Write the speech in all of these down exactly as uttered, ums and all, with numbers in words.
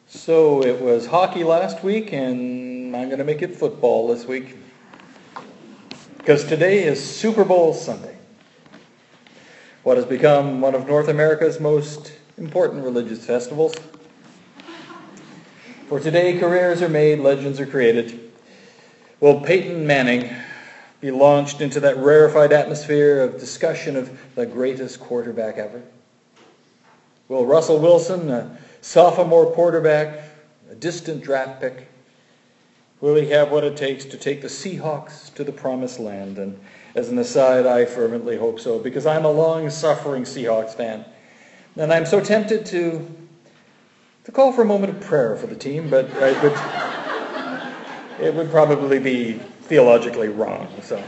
So it was hockey last week, and I'm going to make it football this week. Because today is Super Bowl Sunday. What has become one of North America's most important religious festivals. For today, careers are made, legends are created. Will Peyton Manning be launched into that rarefied atmosphere of discussion of the greatest quarterback ever? Will Russell Wilson, a sophomore quarterback, a distant draft pick, will he have what it takes to take the Seahawks to the promised land? And as an aside, I fervently hope so, because I'm a long-suffering Seahawks fan. And I'm so tempted to, to call for a moment of prayer for the team, but it would, it would probably be theologically wrong. So,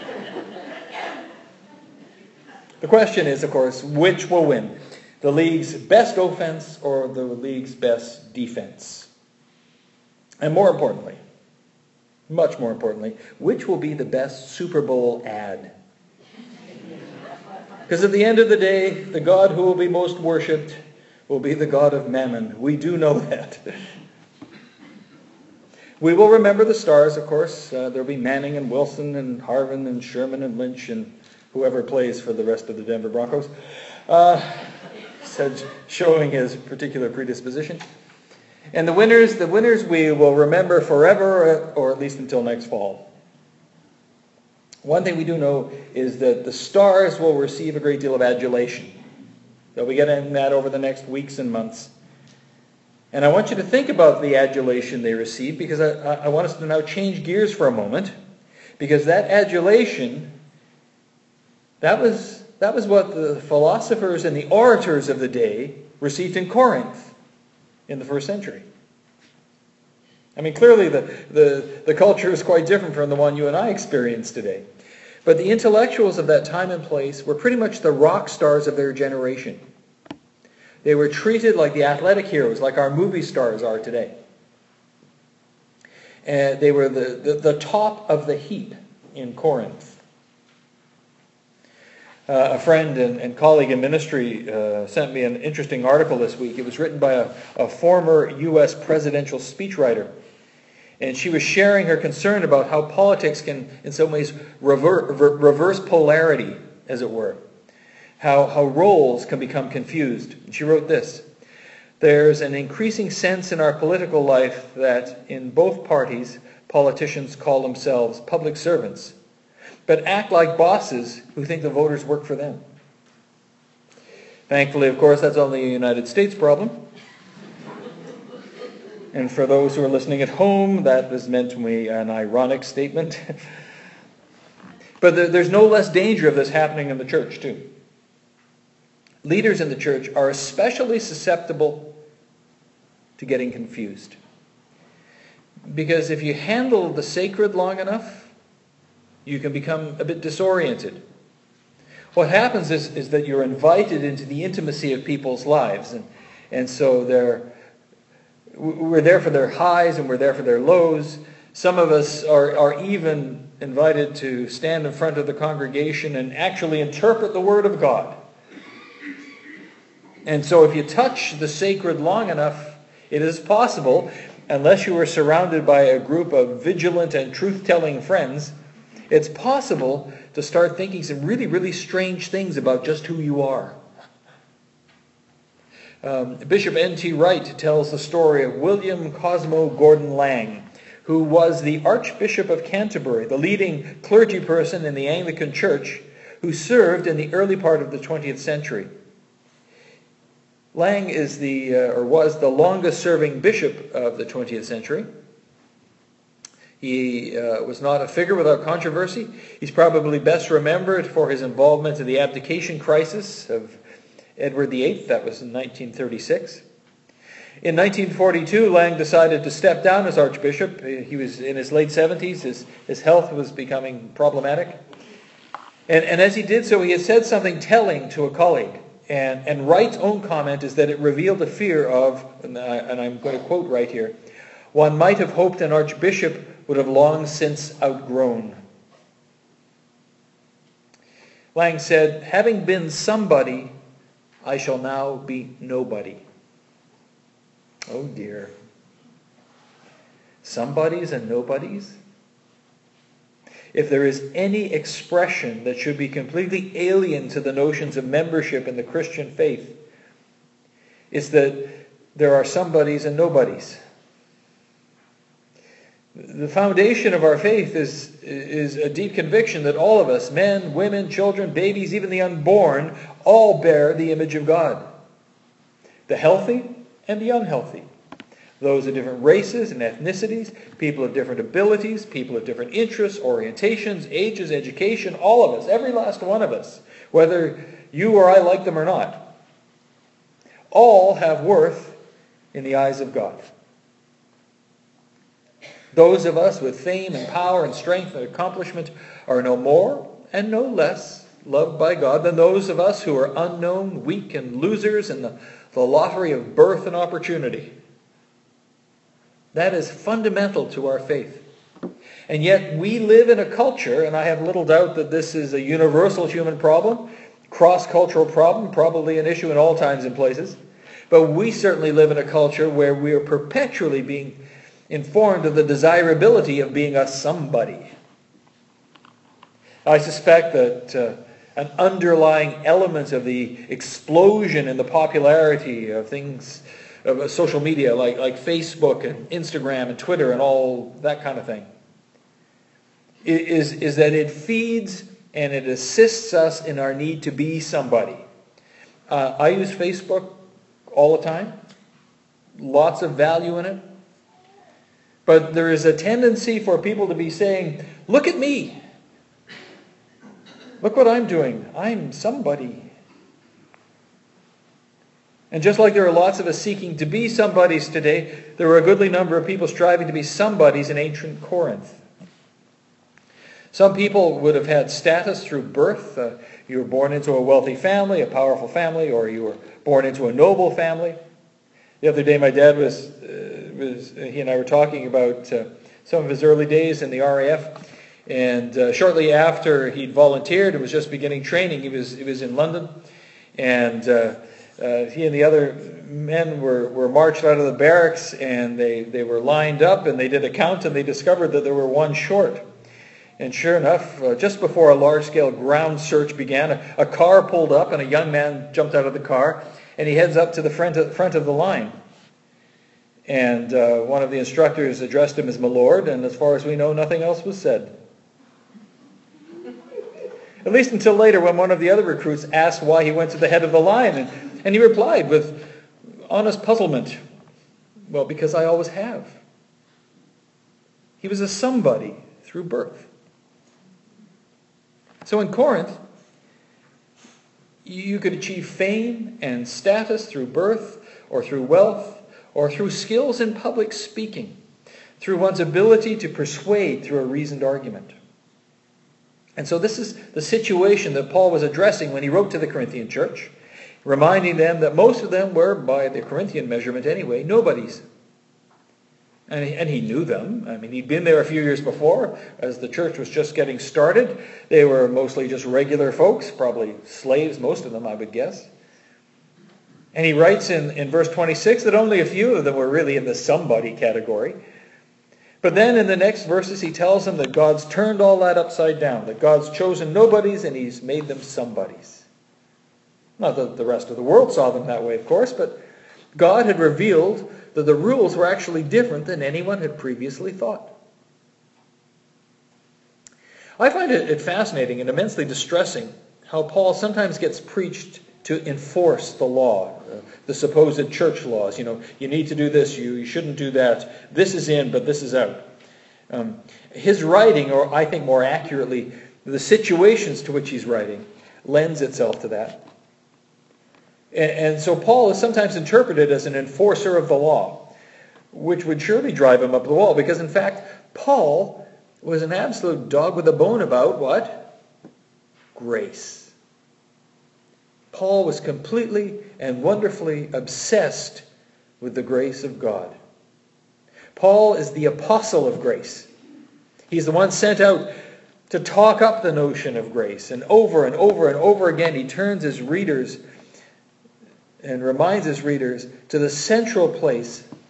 the question is, of course, which will win? The league's best offense or the league's best defense? And more importantly, much more importantly, which will be the best Super Bowl ad? Because at the end of the day, the God who will be most worshipped will be the God of Mammon. We do know that. We will remember the stars, of course. Uh, there will be Manning and Wilson and Harvin and Sherman and Lynch and whoever plays for the rest of the Denver Broncos. Uh, said, showing his particular predisposition. And the winners, the winners we will remember forever, or at least until next fall. One thing we do know is that the stars will receive a great deal of adulation. They'll be getting that over the next weeks and months. And I want you to think about the adulation they receive, because I, I want us to now change gears for a moment. Because that adulation, that was... That was what the philosophers and the orators of the day received in Corinth in the first century. I mean, clearly the, the, the culture is quite different from the one you and I experience today. But the intellectuals of that time and place were pretty much the rock stars of their generation. They were treated like the athletic heroes, like our movie stars are today. And they were the, the, the top of the heap in Corinth. Uh, a friend and, and colleague in ministry uh, sent me an interesting article this week. It was written by a, a former U S presidential speechwriter. And she was sharing her concern about how politics can, in some ways, rever- rever- reverse polarity, as it were. How, how roles can become confused. And she wrote this: "There's an increasing sense in our political life that in both parties, politicians call themselves public servants, but act like bosses who think the voters work for them." Thankfully, of course, that's only a United States problem. And for those who are listening at home, that was meant to be an ironic statement. But there's no less danger of this happening in the church, too. Leaders in the church are especially susceptible to getting confused. Because if you handle the sacred long enough, you can become a bit disoriented. What happens is, is that you're invited into the intimacy of people's lives. And, and so they're, we're there for their highs and we're there for their lows. Some of us are, are even invited to stand in front of the congregation and actually interpret the Word of God. And so if you touch the sacred long enough, it is possible, unless you are surrounded by a group of vigilant and truth-telling friends, it's possible to start thinking some really, really strange things about just who you are. Um, Bishop N T Wright tells the story of William Cosmo Gordon Lang, who was the Archbishop of Canterbury, the leading clergy person in the Anglican Church, who served in the early part of the twentieth century. Lang is the, uh, or was the longest-serving bishop of the twentieth century. He uh, was not a figure without controversy. He's probably best remembered for his involvement in the abdication crisis of Edward the Eighth. That was in nineteen thirty-six. In nineteen forty-two, Lang decided to step down as archbishop. He was in his late seventies. His, his health was becoming problematic. And, and as he did so, he had said something telling to a colleague. And, and Wright's own comment is that it revealed a fear of, and, I, and I'm going to quote Wright here, "One might have hoped an archbishop would have long since outgrown." Lang said, "Having been somebody, I shall now be nobody." Oh dear. Somebodies and nobodies? If there is any expression that should be completely alien to the notions of membership in the Christian faith, it's that there are somebodies and nobodies. The foundation of our faith is, is a deep conviction that all of us, men, women, children, babies, even the unborn, all bear the image of God. The healthy and the unhealthy. Those of different races and ethnicities, people of different abilities, people of different interests, orientations, ages, education, all of us, every last one of us, whether you or I like them or not, all have worth in the eyes of God. Those of us with fame and power and strength and accomplishment are no more and no less loved by God than those of us who are unknown, weak, and losers in the, the lottery of birth and opportunity. That is fundamental to our faith. And yet we live in a culture, and I have little doubt that this is a universal human problem, cross-cultural problem, probably an issue in all times and places. But we certainly live in a culture where we are perpetually being informed of the desirability of being a somebody. I suspect that uh, an underlying element of the explosion in the popularity of things, of social media like, like Facebook and Instagram and Twitter and all that kind of thing, is, is that it feeds and it assists us in our need to be somebody. Uh, I use Facebook all the time. Lots of value in it. But there is a tendency for people to be saying, look at me. Look what I'm doing. I'm somebody. And just like there are lots of us seeking to be somebodies today, there were a goodly number of people striving to be somebodies in ancient Corinth. Some people would have had status through birth. Uh, you were born into a wealthy family, a powerful family, or you were born into a noble family. The other day my dad was, uh, was he and I were talking about uh, some of his early days in the R A F. And uh, shortly after he'd volunteered and was just beginning training, he was he was in London. And uh, uh, he and the other men were, were marched out of the barracks, and they, they were lined up, and they did a count, and they discovered that there were one short. And sure enough, uh, just before a large-scale ground search began, a, a car pulled up, and a young man jumped out of the car, and he heads up to the front of, front of the line. And uh, one of the instructors addressed him as my lord, and as far as we know, nothing else was said. At least until later, when one of the other recruits asked why he went to the head of the line, and, and he replied with honest puzzlement, well, because I always have. He was a somebody through birth. So in Corinth, you could achieve fame and status through birth, or through wealth, or through skills in public speaking, through one's ability to persuade through a reasoned argument. And so this is the situation that Paul was addressing when he wrote to the Corinthian church, reminding them that most of them were, by the Corinthian measurement anyway, nobodies. And he, and he knew them. I mean, he'd been there a few years before, as the church was just getting started. They were mostly just regular folks, probably slaves, most of them, I would guess. And he writes in, in verse twenty-six that only a few of them were really in the somebody category. But then in the next verses he tells them that God's turned all that upside down, that God's chosen nobodies and he's made them somebodies. Not that the rest of the world saw them that way, of course, but God had revealed that the rules were actually different than anyone had previously thought. I find it fascinating and immensely distressing how Paul sometimes gets preached to enforce the law, uh, the supposed church laws. You know, you need to do this, you, you shouldn't do that. This is in, but this is out. Um, his writing, or I think more accurately, the situations to which he's writing, lends itself to that. And, and so Paul is sometimes interpreted as an enforcer of the law, which would surely drive him up the wall, because in fact, Paul was an absolute dog with a bone about what? Grace. Paul was completely and wonderfully obsessed with the grace of God. Paul is the apostle of grace. He's the one sent out to talk up the notion of grace. And over and over and over again, he turns his readers and reminds his readers to the central place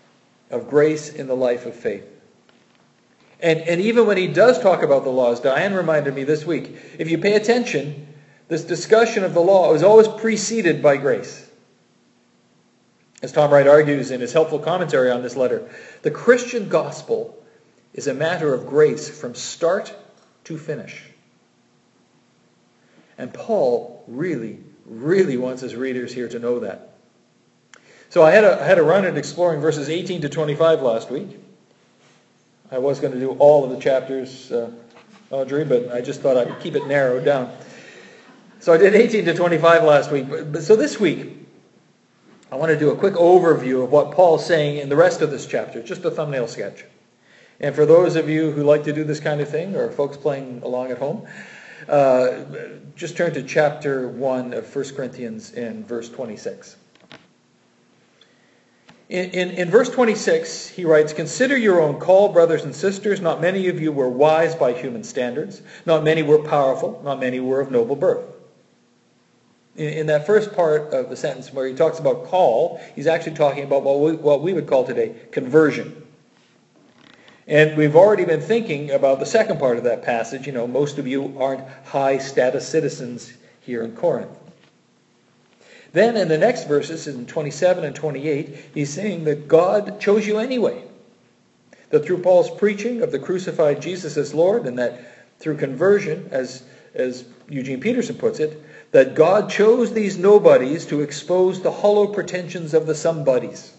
of grace in the life of faith. And, and even when he does talk about the laws, Diane reminded me this week, if you pay attention, this discussion of the law is always preceded by grace. As Tom Wright argues in his helpful commentary on this letter, the Christian gospel is a matter of grace from start to finish. And Paul really, really wants his readers here to know that. So I had a, I had a run at exploring verses eighteen to twenty-five last week. I was going to do all of the chapters, uh, Audrey, but I just thought I'd keep it narrowed down. So I did eighteen to twenty-five last week. But, but so this week, I want to do a quick overview of what Paul's saying in the rest of this chapter, just a thumbnail sketch. And for those of you who like to do this kind of thing, or folks playing along at home, uh, just turn to chapter one of First Corinthians in verse twenty-six. In, in, in verse twenty-six, he writes, "Consider your own call, brothers and sisters. Not many of you were wise by human standards. Not many were powerful. Not many were of noble birth." In, in that first part of the sentence where he talks about call, he's actually talking about what we, what we would call today conversion. And we've already been thinking about the second part of that passage. You know, most of you aren't high-status citizens here in Corinth. Then in the next verses, in twenty-seven and twenty-eight, he's saying that God chose you anyway. That through Paul's preaching of the crucified Jesus as Lord, and that through conversion, as, as Eugene Peterson puts it, that God chose these nobodies to expose the hollow pretensions of the somebodies.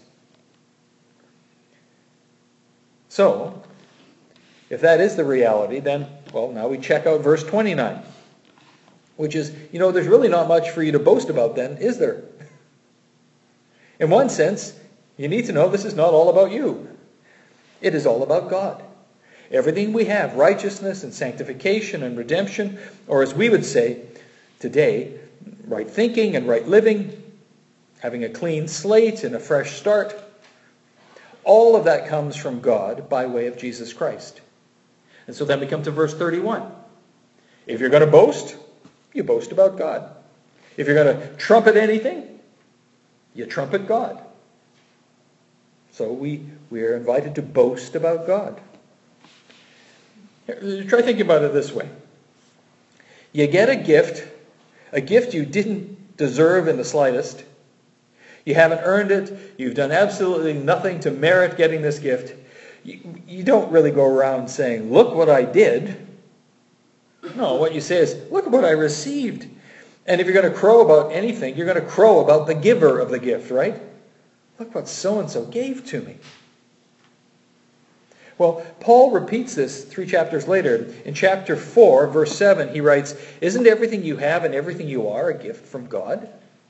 So, if that is the reality, then, well, now we check out verse twenty-nine. Which is, you know, there's really not much for you to boast about then, is there? In one sense, you need to know this is not all about you. It is all about God. Everything we have, righteousness and sanctification and redemption, or as we would say today, right thinking and right living, having a clean slate and a fresh start, all of that comes from God by way of Jesus Christ. And so then we come to verse thirty-one. If you're going to boast, you boast about God. If you're going to trumpet anything, you trumpet God. So we, we are invited to boast about God. Try thinking about it this way. You get a gift, a gift you didn't deserve in the slightest. You haven't earned it. You've done absolutely nothing to merit getting this gift. You, you don't really go around saying, "Look what I did." No, what you say is, "Look at what I received." And if you're going to crow about anything, you're going to crow about the giver of the gift, right? Look what so-and-so gave to me. Well, Paul repeats this three chapters later. In chapter four, verse seven, he writes, "Isn't everything you have and everything you are a gift from God?"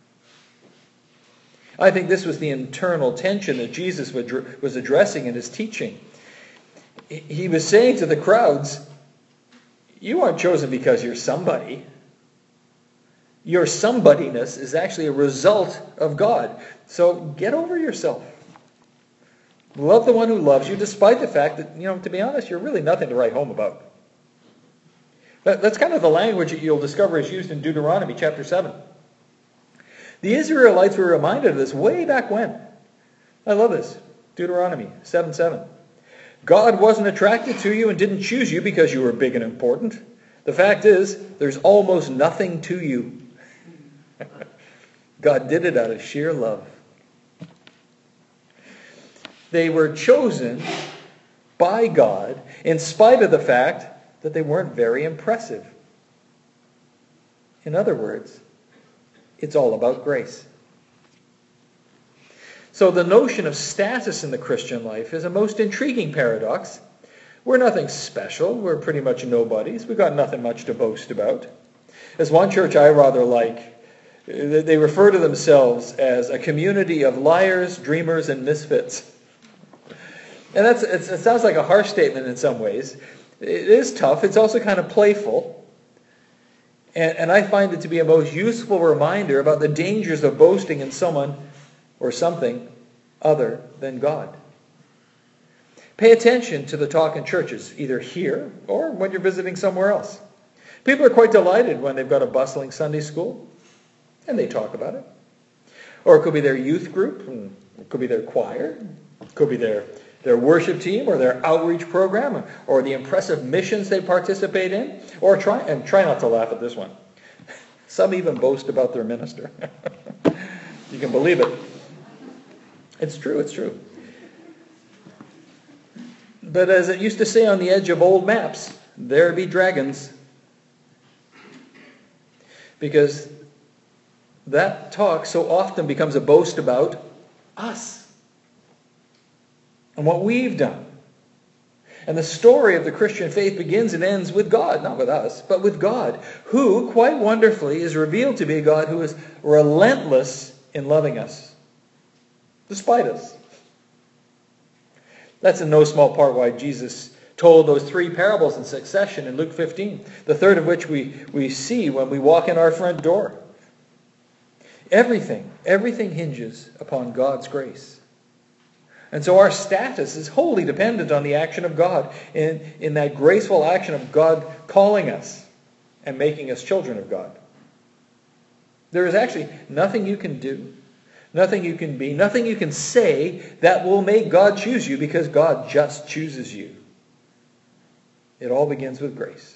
I think this was the internal tension that Jesus was addressing in his teaching. He was saying to the crowds, you aren't chosen because you're somebody. Your somebodyness is actually a result of God. So get over yourself. Love the one who loves you, despite the fact that, you know, to be honest, you're really nothing to write home about. That's kind of the language that you'll discover is used in Deuteronomy chapter seven. The Israelites were reminded of this way back when. I love this. Deuteronomy seven seven. God wasn't attracted to you and didn't choose you because you were big and important. The fact is, there's almost nothing to you. God did it out of sheer love. They were chosen by God in spite of the fact that they weren't very impressive. In other words, it's all about grace. So the notion of status in the Christian life is a most intriguing paradox. We're nothing special. We're pretty much nobodies. We've got nothing much to boast about. As one church I rather like, they refer to themselves as a community of liars, dreamers, and misfits. And that's it sounds like a harsh statement in some ways. It is tough. It's also kind of playful. And, and I find it to be a most useful reminder about the dangers of boasting in someone or something other than God. Pay attention to the talk in churches, either here or when you're visiting somewhere else. People are quite delighted when they've got a bustling Sunday school, and they talk about it. Or it could be their youth group, and it could be their choir. Could be their, their worship team or their outreach program or the impressive missions they participate in. Or try, and try not to laugh at this one. Some even boast about their minister. You can believe it. It's true, it's true. But as it used to say on the edge of old maps, there be dragons. Because that talk so often becomes a boast about us and what we've done. And the story of the Christian faith begins and ends with God, not with us, but with God, who, quite wonderfully, is revealed to be a God who is relentless in loving us, despite us. That's in no small part why Jesus told those three parables in succession in Luke fifteen, the third of which we, we see when we walk in our front door. Everything, everything hinges upon God's grace. And so our status is wholly dependent on the action of God, in, in that graceful action of God calling us and making us children of God. There is actually nothing you can do, nothing you can be, nothing you can say that will make God choose you, because God just chooses you. It all begins with grace.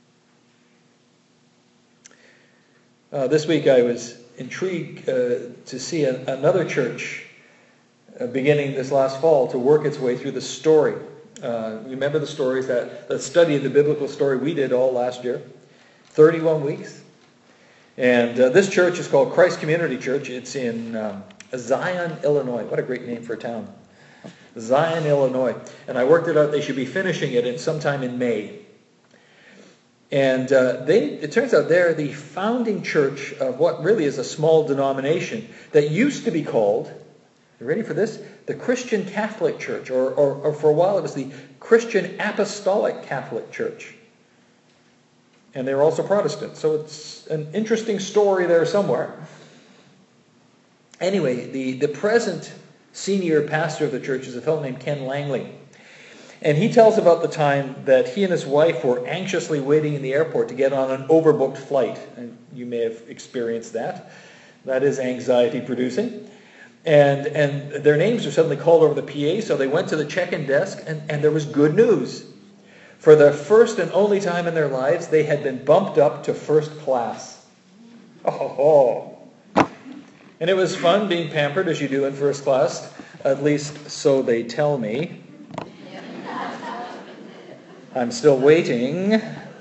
Uh, this week I was intrigued uh, to see a, another church uh, beginning this last fall to work its way through the story. Uh, remember the stories, that, that study of the biblical story we did all last year? thirty-one weeks. And uh, this church is called Christ Community Church. It's in um, Zion, Illinois. What a great name for a town. Zion, Illinois. And I worked it out. They should be finishing it in sometime in May. And uh, they, it turns out they're the founding church of what really is a small denomination that used to be called, you ready for this? The Christian Catholic Church. Or, or, or for a while it was the Christian Apostolic Catholic Church. And they were also Protestant. So it's an interesting story there somewhere. Anyway, the, the present senior pastor of the church is a fellow named Ken Langley. And he tells about the time that he and his wife were anxiously waiting in the airport to get on an overbooked flight. And you may have experienced that. That is anxiety producing. And, and their names were suddenly called over the P A, so they went to the check-in desk, and, and there was good news. For the first and only time in their lives, they had been bumped up to first class. Oh, and it was fun being pampered as you do in first class. At least so they tell me. I'm still waiting.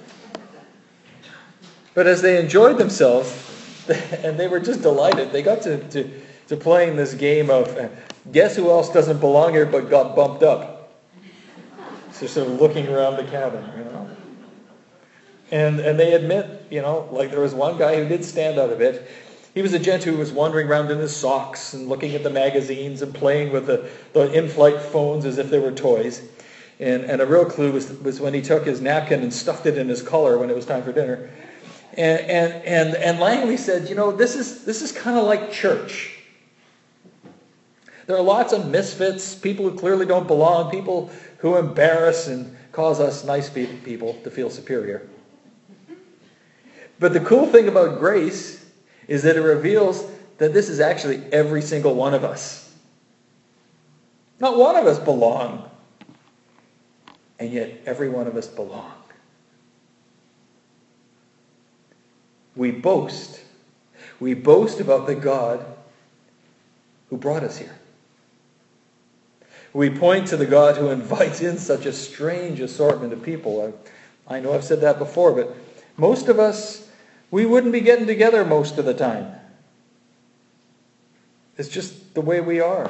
But as they enjoyed themselves, and they were just delighted, they got to, to, to playing this game of uh, guess who else doesn't belong here but got bumped up. So sort of looking around the cabin, you know. And and they admit, you know, like there was one guy who did stand out a bit. He was a gent who was wandering around in his socks and looking at the magazines and playing with the, the in-flight phones as if they were toys. And and a real clue was was when he took his napkin and stuffed it in his collar when it was time for dinner. And and and, and Langley said, you know, this is this is kind of like church. There are lots of misfits, people who clearly don't belong, people who embarrass and cause us nice people to feel superior. But the cool thing about grace is that it reveals that this is actually every single one of us. Not one of us belong. And yet every one of us belong. We boast. We boast about the God who brought us here. We point to the God who invites in such a strange assortment of people. I, I know I've said that before, but most of us, we wouldn't be getting together most of the time. It's just the way we are.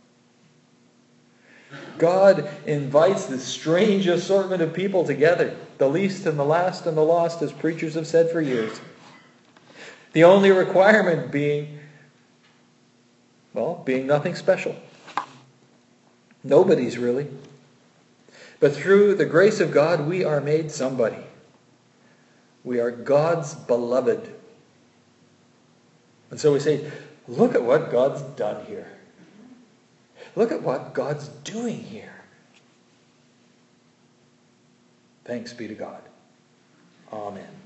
God invites this strange assortment of people together. The least and the last and the lost, as preachers have said for years. The only requirement being, well, being nothing special. Nobody's really. But through the grace of God, we are made somebody. We are God's beloved. And so we say, look at what God's done here. Look at what God's doing here. Thanks be to God. Amen.